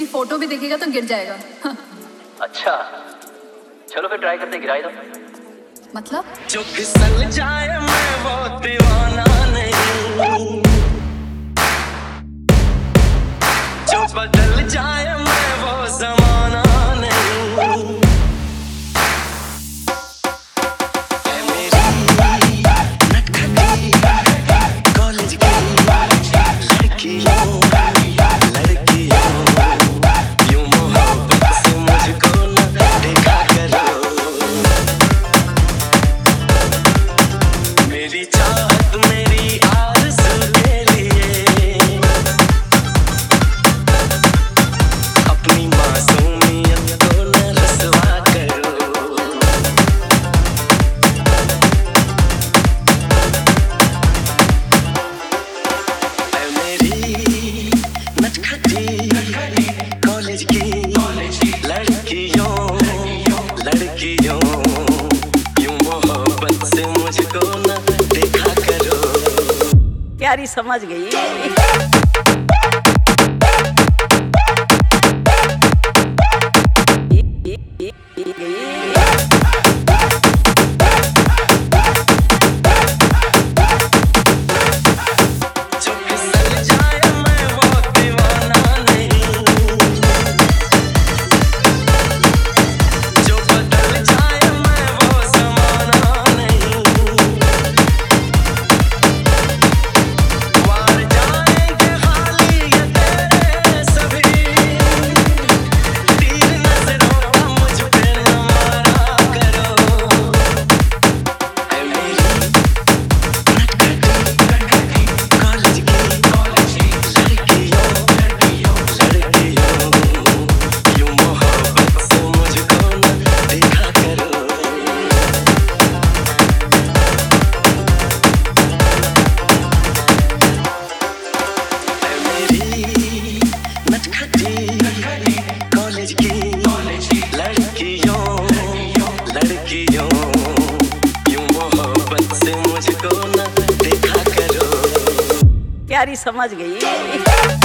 मेरी फोटो भी देखेगा तो गिर जाएगा। अच्छा चलो फिर ट्राई करते, गिराई दो। मतलब जो फिसल जाए मैं वो दीवाना नहीं, जो बदल जाए मैं वो जमाना नहीं। ऐ मेरी नटखटी कॉलेज की लड़कियों, यूं मोहब्बत से मुझको न देखा करो। मेरी चाहत मेरी आरज़ू के लिए अपनी मासूमियत को न रसवा करो। ऐ मेरी नटखटी कॉलेज की लड़कियों, यूं मोहब्बत से मुझको न देखा करो। प्यारी समझ गई। जो फिसल जाए मैं वो दीवाना नहीं, जो बदल जाए मैं वो ज़माना नहीं। वार जाएंगे खाली ये तेरे सभी, तीर नज़रों का मुझ पे न मारा करो। ऐ मेरी नटखटी कॉलेज की लड़कियों, यूं मोहब्बत से मुझको न देखा करो। ऐ मेरी नटखटी कॉलेज की लड़कियों, यूं मोहब्बत से मुझको न देखा करो। प्यारी समझ गई।